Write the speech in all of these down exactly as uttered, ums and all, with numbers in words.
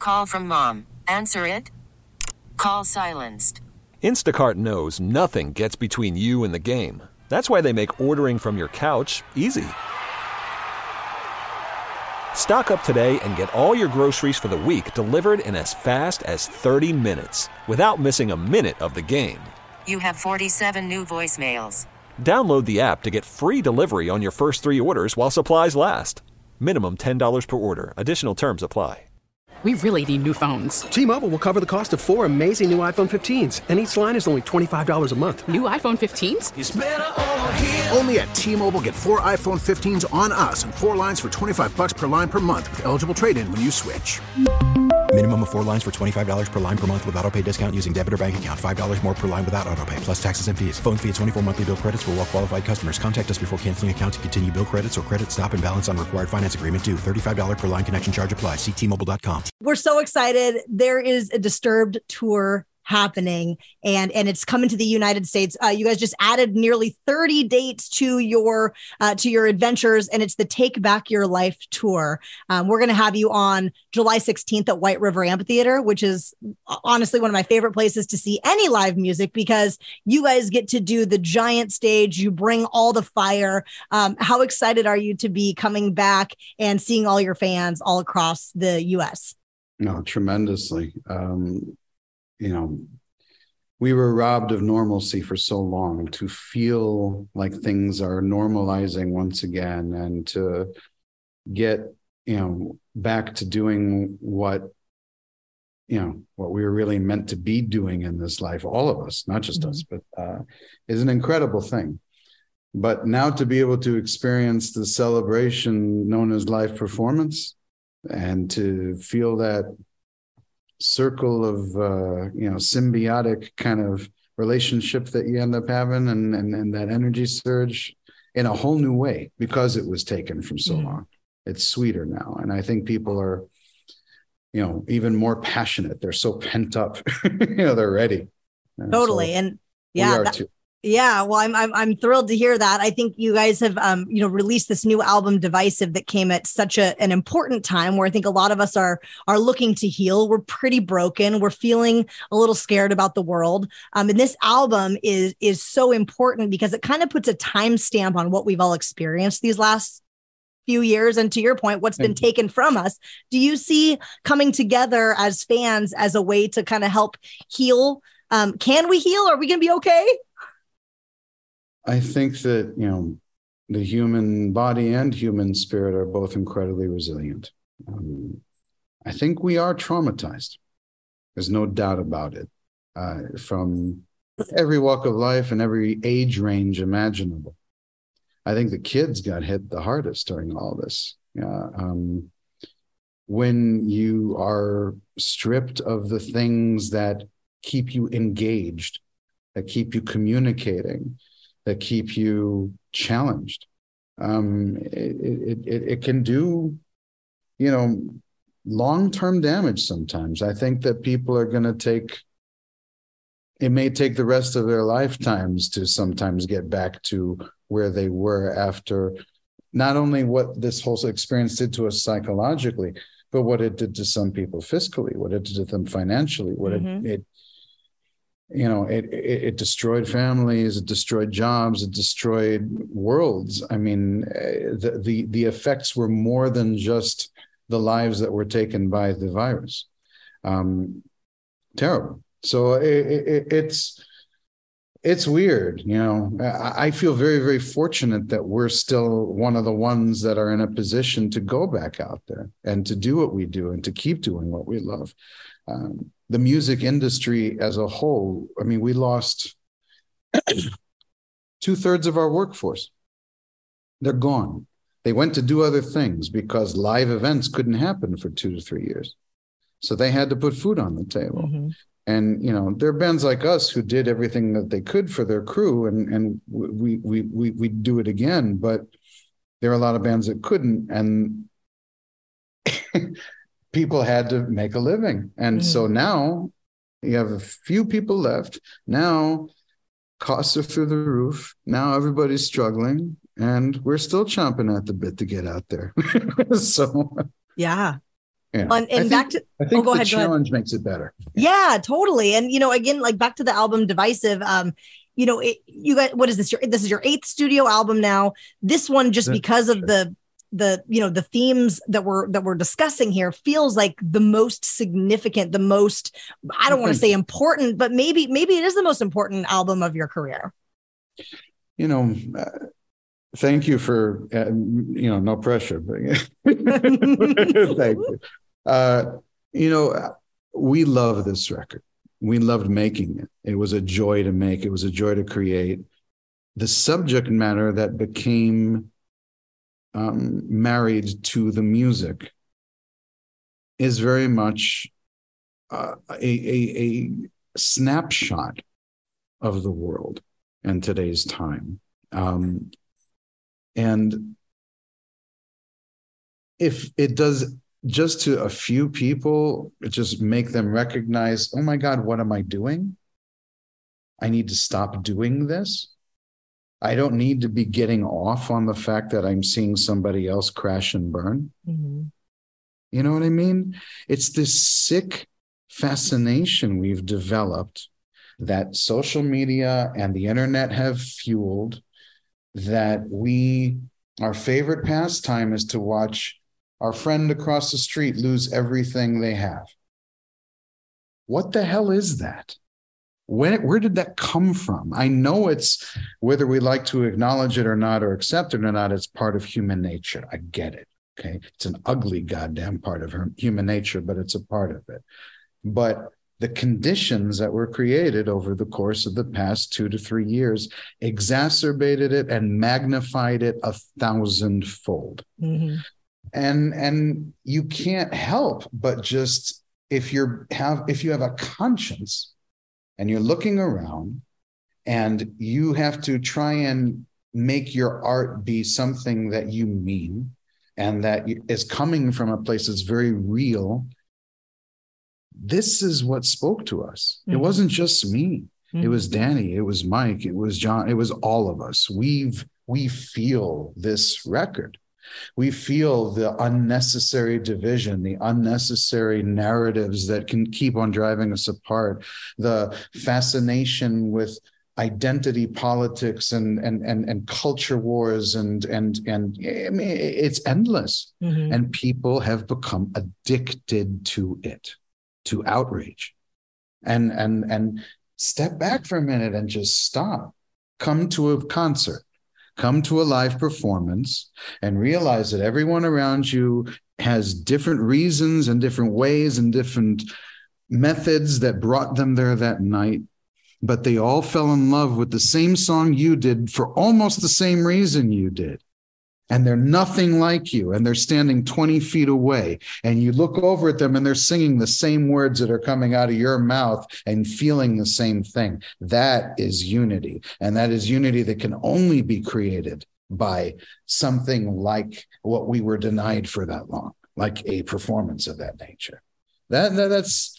Call from mom. Answer it. Call silenced. Instacart knows nothing gets between you and the game. That's why they make ordering from your couch easy. Stock up today and get all your groceries for the week delivered in as fast as thirty minutes without missing a minute of the game. You have forty-seven new voicemails. Download the app to get free delivery on your first three orders while supplies last. Minimum ten dollars per order. Additional terms apply. We really need new phones. T-Mobile will cover the cost of four amazing new iPhone fifteens, and each line is only twenty-five dollars a month. New iPhone fifteens? It's better over here. Only at T-Mobile, get four iPhone fifteens on us and four lines for twenty-five bucks per line per month with eligible trade-in when you switch. Minimum of four lines for twenty-five dollars per line per month with autopay discount using debit or bank account. five dollars more per line without autopay, plus taxes and fees. Phone fee at twenty-four monthly bill credits for well-qualified customers. Contact us before canceling account to continue bill credits or credit stop and balance on required finance agreement due. thirty-five dollars per line connection charge applies. See T Mobile dot com. We're so excited. There is a Disturbed tour happening, and and it's coming to the United States. Uh, you guys just added nearly thirty dates to your uh, to your adventures, and it's the Take Back Your Life tour. Um, we're going to have you on July sixteenth at White River Amphitheater, which is honestly one of my favorite places to see any live music because you guys get to do the giant stage. You bring all the fire. Um, how excited are you to be coming back and seeing all your fans all across the U S? No, tremendously. Um, you know, we were robbed of normalcy for so long. To feel like things are normalizing once again and to get, you know, back to doing what, you know, what we were really meant to be doing in this life, all of us, not just mm-hmm. us, but uh, is an incredible thing. But now to be able to experience the celebration known as live performance and to feel that circle of, uh, you know, symbiotic kind of relationship that you end up having and, and, and that energy surge in a whole new way because it was taken from so mm. long. It's sweeter now. And I think people are, you know, even more passionate. They're so pent up, you know, they're ready. And totally. so and yeah, that, yeah. Well, I'm, I'm, I'm thrilled to hear that. I think you guys have, um, you know, released this new album Divisive that came at such a, an important time where I think a lot of us are, are looking to heal. We're pretty broken. We're feeling a little scared about the world. Um, and this album is, is so important because it kind of puts a timestamp on what we've all experienced these last few years. And to your point, what's been taken from us. Do you see coming together as fans as a way to kind of help heal? Um, can we heal? Are we going to be okay? I think that, you know, the human body and human spirit are both incredibly resilient. Um, I think we are traumatized. There's no doubt about it. Uh, from every walk of life and every age range imaginable. I think the kids got hit the hardest during all this. Uh, um, when you are stripped of the things that keep you engaged, that keep you communicating, that keep you challenged. Um, it, it, it can do, you know, long-term damage sometimes. I think that people are going to take, it may take the rest of their lifetimes to sometimes get back to where they were after not only what this whole experience did to us psychologically, but what it did to some people fiscally, what it did to them financially, what mm-hmm. it, it you know, it, it it destroyed families, it destroyed jobs, it destroyed worlds. I mean, the, the the effects were more than just the lives that were taken by the virus. Um, terrible. So it, it, it's it's weird, you know. I, I feel very, very fortunate that we're still one of the ones that are in a position to go back out there and to do what we do and to keep doing what we love. Um, the music industry as a whole, I mean, we lost two thirds of our workforce. They're gone. They went to do other things because live events couldn't happen for two to three years. So they had to put food on the table. Mm-hmm. And, you know, there are bands like us who did everything that they could for their crew, and, and we, we, we, we do it again, but there are a lot of bands that couldn't. And people had to make a living. And mm. so now you have a few people left. Now costs are through the roof. Now everybody's struggling and we're still chomping at the bit to get out there. So, yeah. Yeah. And, and I back think, to, I think oh, go the ahead, go ahead. challenge makes it better. Yeah, totally. And, you know, again, like back to the album Divisive, um, you know, it, you got, what is this? Your, this is your eighth studio album now. This one, just That's because of true. the, the, you know, the themes that we're, that we're discussing here feels like the most significant, the most, I don't want to say important, but maybe, maybe it is the most important album of your career. You know, uh, thank you for, uh, you know, no pressure, but thank you. Uh, you know, we love this record. We loved making it. It was a joy to make. It was a joy to create. The subject matter that became um, married to the music is very much uh, a, a, a snapshot of the world in today's time. Um, and if it does just to a few people, just make them recognize, oh my God, what am I doing? I need to stop doing this. I don't need to be getting off on the fact that I'm seeing somebody else crash and burn. Mm-hmm. You know what I mean? It's this sick fascination we've developed that social media and the internet have fueled, that we, our favorite pastime is to watch our friend across the street lose everything they have. What the hell is that? When, where did that come from? I know it's, whether we like to acknowledge it or not, or accept it or not, it's part of human nature. I get it. Okay. It's an ugly goddamn part of her, human nature, but it's a part of it. But the conditions that were created over the course of the past two to three years exacerbated it and magnified it a thousandfold. Mm-hmm. And, and you can't help but just, if you're have, if you have a conscience and you're looking around and you have to try and make your art be something that you mean and that is coming from a place that's very real, this is what spoke to us. Mm-hmm. It wasn't just me. Mm-hmm. It was Danny. It was Mike. It was John. It was all of us. We've, we feel this record. We feel the unnecessary division, the unnecessary narratives that can keep on driving us apart, the fascination with identity politics and and and, and culture wars, and and and I mean, it's endless. Mm-hmm. And people have become addicted to it, to outrage. And and and step back for a minute and just stop. Come to a concert. Come to a live performance and realize that everyone around you has different reasons and different ways and different methods that brought them there that night, but they all fell in love with the same song you did for almost the same reason you did. And they're nothing like you, and they're standing twenty feet away, and you look over at them and they're singing the same words that are coming out of your mouth and feeling the same thing. That is unity. And that is unity that can only be created by something like what we were denied for that long, like a performance of that nature. That, that that's,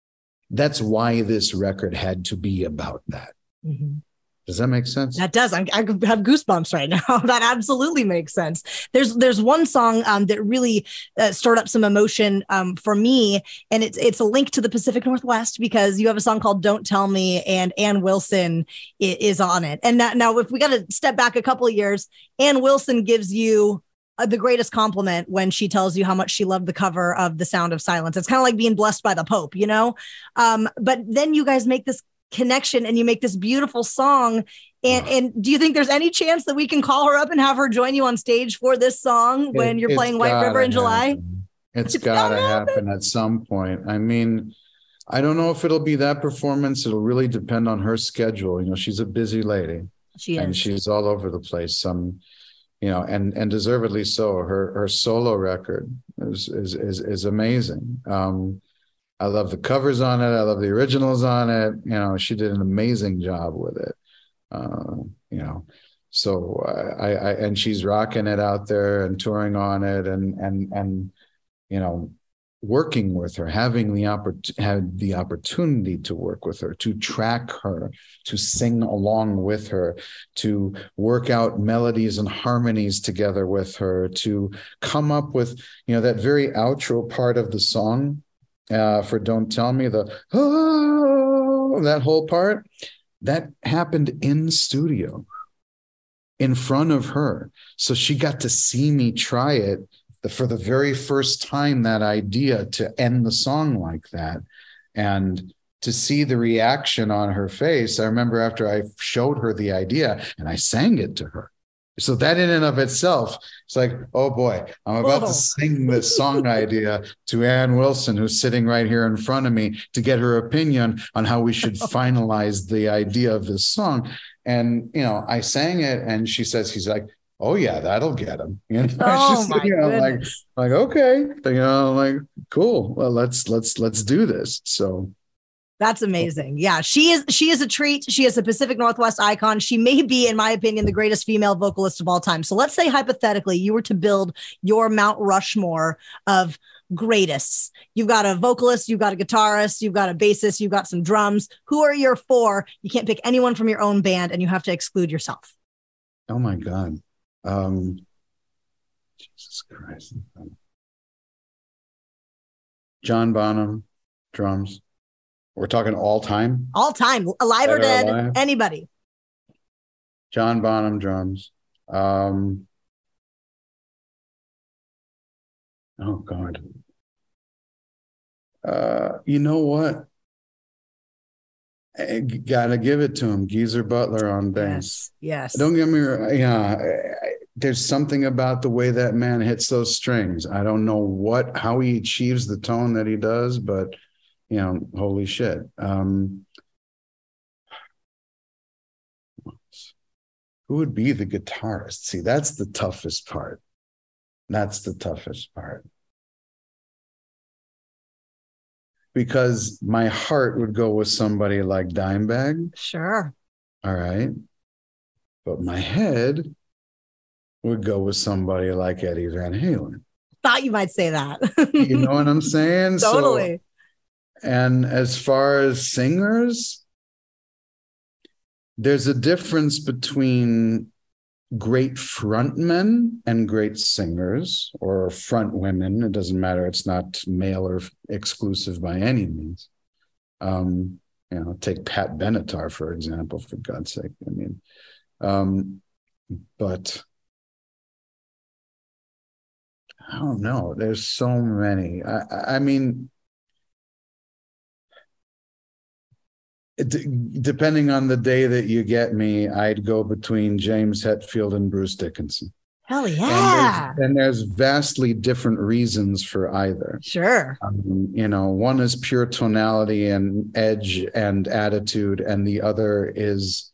that's why this record had to be about that. Mm-hmm. Does that make sense? That does. I'm, I have goosebumps right now. That absolutely makes sense. There's there's one song um, that really uh, stirred up some emotion um, for me, and it's it's a link to the Pacific Northwest, because you have a song called "Don't Tell Me," and Ann Wilson is, is on it. And now, now, if we got to step back a couple of years, Ann Wilson gives you uh, the greatest compliment when she tells you how much she loved the cover of "The Sound of Silence." It's kind of like being blessed by the Pope, you know. Um, but then you guys make this connection and you make this beautiful song. And, oh. and do you think there's any chance that we can call her up and have her join you on stage for this song when it, you're playing White River in July? It's, it's got to happen. happen at some point. I mean, I don't know if it'll be that performance. It'll really depend on her schedule. You know, she's a busy lady. She is. And she's all over the place. Some, you know, and and deservedly so. Her her solo record is is is, is amazing. Um, I love the covers on it. I love the originals on it. You know, she did an amazing job with it. Uh, you know, so I, I, and she's rocking it out there and touring on it. And, and, and, you know, working with her, having the oppor- had the opportunity to work with her, to track her, to sing along with her, to work out melodies and harmonies together with her, to come up with, you know, that very outro part of the song uh, for Don't Tell Me, the, oh, that whole part, that happened in studio in front of her. So she got to see me try it for the very first time, that idea to end the song like that, and to see the reaction on her face. I remember after I showed her the idea and I sang it to her. So that in and of itself, it's like, oh boy, I'm about Whoa. to sing this song idea to Ann Wilson, who's sitting right here in front of me, to get her opinion on how we should finalize the idea of this song. And, you know, I sang it and she says, he's like, oh yeah, that'll get him. You know, Oh, just, my you know, like, goodness. like, okay, you know, like, cool. Well, let's, let's, let's do this. So That's amazing. Yeah, she is. She is a treat. She is a Pacific Northwest icon. She may be, in my opinion, the greatest female vocalist of all time. So let's say hypothetically, you were to build your Mount Rushmore of greatest. You've got a vocalist, you've got a guitarist, you've got a bassist, you've got some drums. Who are your four? You can't pick anyone from your own band, and you have to exclude yourself. Oh my God. Um, Jesus Christ. John Bonham, drums. We're talking all time? All time, alive or Dead or dead, alive? anybody. John Bonham, drums. Um, oh, God. Uh, you know what? I gotta give it to him. Geezer Butler on bass. Yes. Yes. Don't get me wrong. Yeah, I- there's something about the way that man hits those strings. I don't know what, how he achieves the tone that he does, but you know, holy shit. Um, who would be the guitarist? See, that's the toughest part. That's the toughest part. Because my heart would go with somebody like Dimebag. Sure. All right. But my head would go with somebody like Eddie Van Halen. Thought you might say that. You know what I'm saying? Totally. So, and as far as singers, there's a difference between great frontmen and great singers, or front women. It doesn't matter. It's not male or exclusive by any means. Um, you know, take Pat Benatar, for example, for God's sake. I mean, um, but I don't know. There's so many. I, I mean, it, depending on the day that you get me, I'd go between James Hetfield and Bruce Dickinson. Hell And yeah. there's, and there's vastly different reasons for either. Sure. Um, you know, one is pure tonality and edge and attitude, and the other is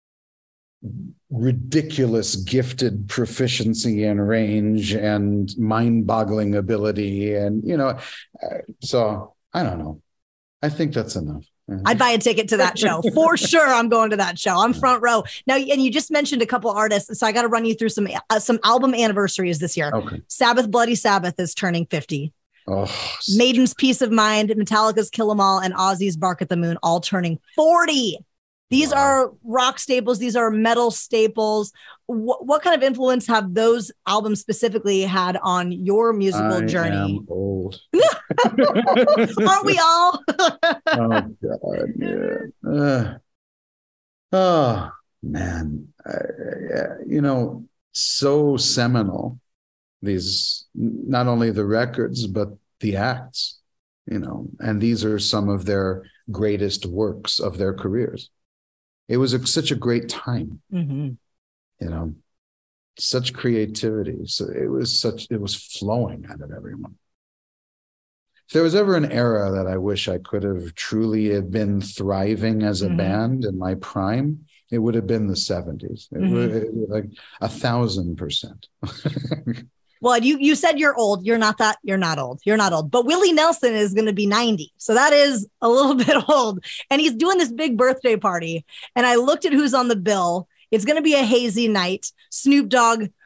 ridiculous gifted proficiency and range and mind-boggling ability. And, you know, uh, so I don't know. I think that's enough. I'd buy a ticket to that show for sure. I'm going to that show. I'm front row now. And you just mentioned a couple artists, so I got to run you through some uh, some album anniversaries this year. Okay. Sabbath, Bloody Sabbath is turning fifty. Oh, Maiden's Peace of Mind, Metallica's Kill 'Em All, and Ozzy's Bark at the Moon all turning forty. These Wow. are rock staples. These are metal staples. What, what kind of influence have those albums specifically had on your musical I journey? am old. Aren't we all? Oh God, yeah. Uh, oh man, I, I, you know, so seminal. These, not only the records but the acts, you know, and these are some of their greatest works of their careers. It was a, such a great time, Mm-hmm. you know, such creativity. So it was such, it was flowing out of everyone. If there was ever an era that I wish I could have truly have been thriving as a Mhm. band in my prime, it would have been the seventies. It Mhm. would, it would like a thousand percent. Well, you you said you're old. You're not that. You're not old. You're not old. But Willie Nelson is going to be ninety. So that is a little bit old. And he's doing this big birthday party. And I looked at who's on the bill. It's going to be a hazy night. Snoop Dogg,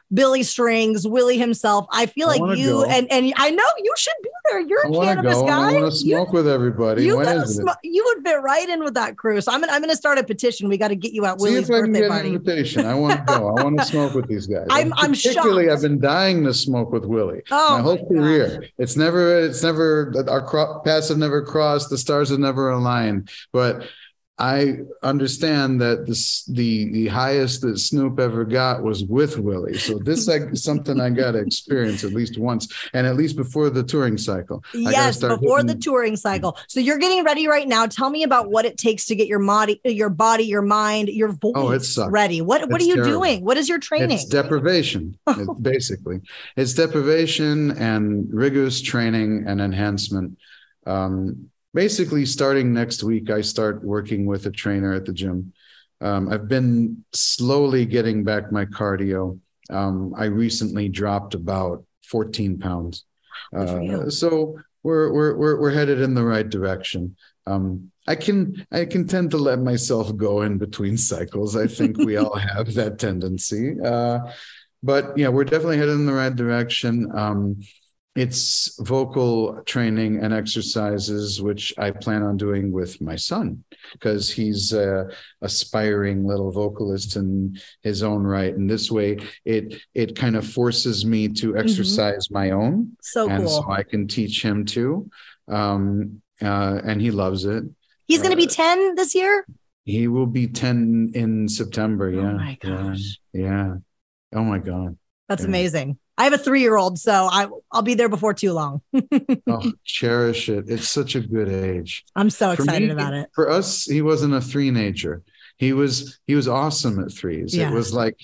Billy Strings, Willie himself. I feel I like you go. and and I know you should be there. You're I a want to cannabis go. And guy. I want to smoke you, with everybody. you, When gotta is sm- it? you would fit right in with that crew. So I'm gonna I'm gonna start a petition. We got to get you at See Willie's if I can birthday get party. an invitation. I want to go. I want to smoke with these guys. I'm- I'm Particularly, shocked. I've been dying to smoke with Willie Oh my whole my career. It's never, it's never, our cro- paths have never crossed. The stars have never aligned. But I understand that this, the the highest that Snoop ever got was with Willie. So this is like something I got to experience at least once, and at least before the touring cycle. I gotta Yes, start before hitting- the touring cycle. So you're getting ready right now. Tell me about what it takes to get your body, your body, your mind, your voice Oh, it sucks. ready. What what It's are you terrible. doing? What is your training? It's deprivation, it- basically. It's deprivation and rigorous training and enhancement. Um, basically, starting next week, I start working with a trainer at the gym. Um, I've been slowly getting back my cardio. Um, I recently dropped about fourteen pounds. Good for you. Uh, so we're, we're, we're, we're headed in the right direction. Um, I can I can tend to let myself go in between cycles. I think we all have that tendency. Uh, but yeah, we're definitely headed in the right direction. Um, it's vocal training and exercises, which I plan on doing with my son, because he's a aspiring little vocalist in his own right. And this way, it it kind of forces me to exercise mm-hmm. my own. So and cool. so I can teach him too. Um, uh, and he loves it. He's going to be Uh, ten this year? He will be ten in September. Yeah. Oh my gosh. Yeah. yeah. Oh my God. That's Yeah. amazing. I have a three-year-old, so I, I'll be there before too long. Oh, cherish it. It's such a good age. I'm so For excited me, about it. For us, he wasn't a three-nager. He was he was awesome at threes. Yeah. It was like,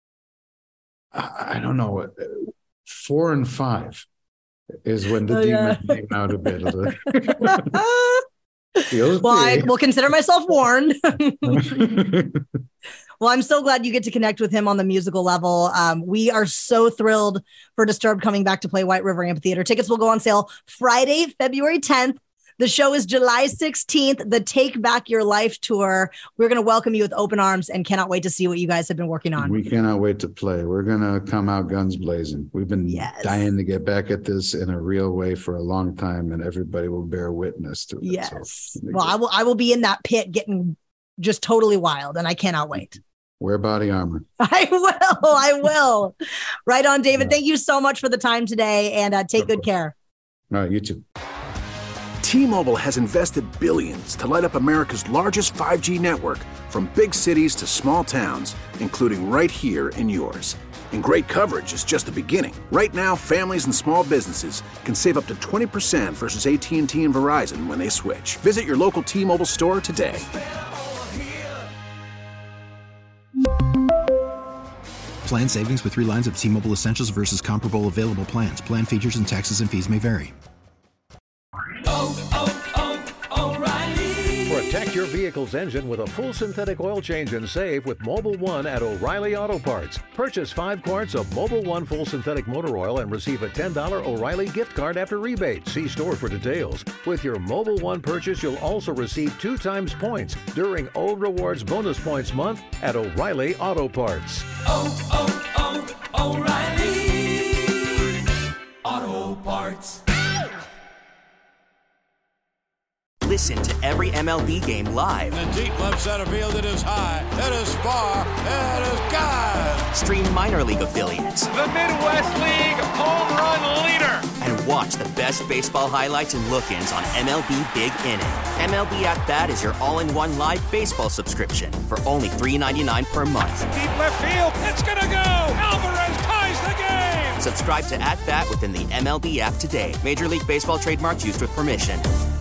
I I don't know, what four and five is when the Oh, yeah. demon came out a bit. Well, I will consider myself warned. Well, I'm so glad you get to connect with him on the musical level. Um, we are so thrilled for Disturbed coming back to play White River Amphitheater. Tickets will go on sale Friday, February tenth. The show is July sixteenth, the Take Back Your Life tour. We're going to welcome you with open arms and cannot wait to see what you guys have been working on. We cannot wait to play. We're going to come out guns blazing. We've been Yes. dying to get back at this in a real way for a long time, and everybody will bear witness to it. Yes. So, Well, I will, I will be in that pit getting just totally wild, and I cannot wait. wear body armor. I will. I will. Right on, David. Thank you so much for the time today, and uh, take good care. All right, you too. T-Mobile has invested billions to light up America's largest five G network, from big cities to small towns, including right here in yours. And great coverage is just the beginning. Right now, families and small businesses can save up to twenty percent versus A T and T and Verizon when they switch. Visit your local T-Mobile store today. Plan savings with three lines of T-Mobile Essentials versus comparable available plans. Plan features and taxes and fees may vary. Protect your vehicle's engine with a full synthetic oil change and save with Mobil one at O'Reilly Auto Parts. Purchase five quarts of Mobil one full synthetic motor oil and receive a ten dollars O'Reilly gift card after rebate. See store for details. With your Mobil one purchase, you'll also receive two times points during O Rewards Bonus Points Month at O'Reilly Auto Parts. Oh, oh, oh, O'Reilly Auto Parts. Listen to every M L B game live. In the deep left center field, it is high, it is far, it is gone. Stream minor league affiliates. The Midwest League home run leader. And watch the best baseball highlights and look-ins on M L B Big Inning. M L B At Bat is your all-in-one live baseball subscription for only three ninety-nine per month. Deep left field, it's gonna go. Alvarez ties the game. Subscribe to At Bat within the M L B app today. Major League Baseball trademarks used with permission.